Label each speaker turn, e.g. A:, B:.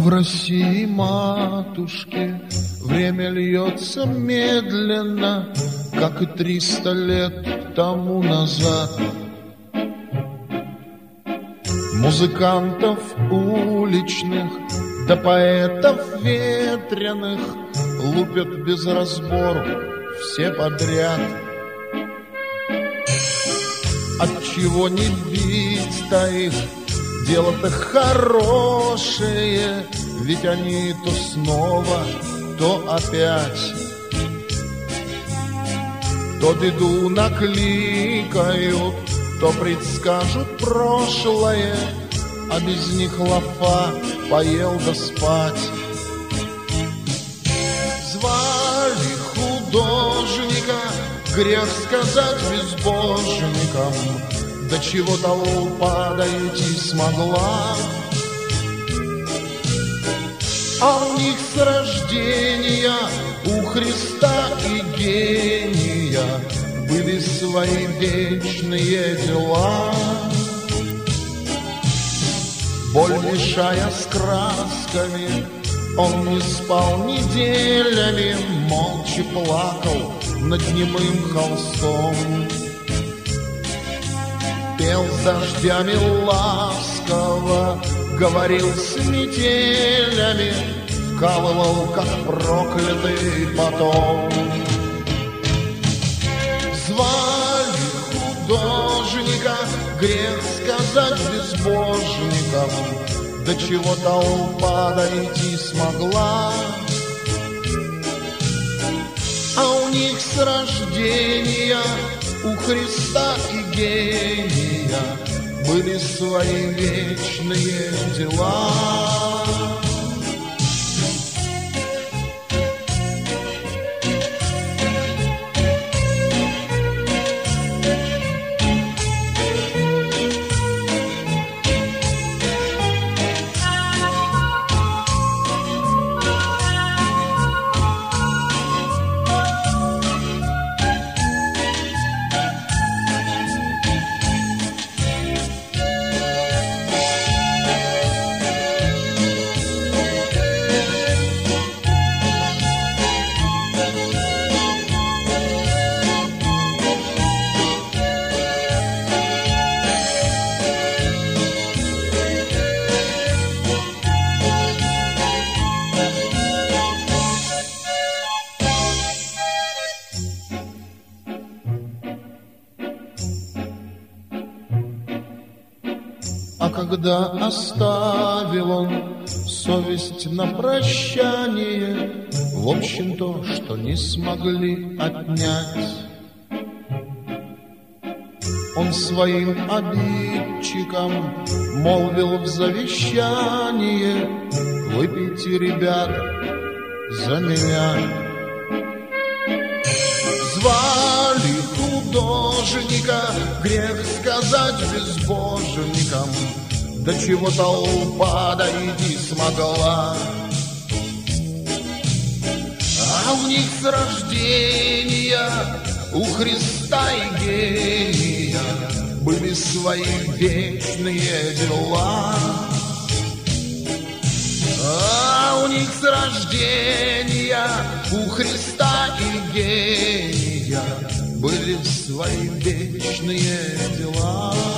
A: В России, матушке, время льется медленно, как и 300 лет тому назад. Музыкантов уличных да поэтов ветреных лупят без разбору все подряд. Отчего не бить-то их? Дело-то хорошее, ведь они то снова, то опять то беду накликают, то предскажут прошлое, а без них лафа поел да спать. Звали художника, грех сказать безбожником, до чего толпа дойти смогла. А у них с рождения, у Христа и гения, были свои вечные дела. Боль мешая с красками, он не спал неделями, молча плакал над немым холстом. Пел с дождями ласково, говорил с метелями, вкалывал, как проклятый потом. Звали художника, грех сказать безбожником, до чего толпа дойти смогла. А у них с рождения, у Христа и гения, были свои вечные дела. А когда оставил он совесть на прощание, в общем то, что не смогли отнять, он своим обидчикам молвил в завещание: выпейте, ребята, за меня. Звали художника, грех сказать безбожником, до чего толпа дойти смогла. А у них с рождения, у Христа и гения, были свои вечные дела. А у них с рождения, у Христа и гения, были свои вечные дела.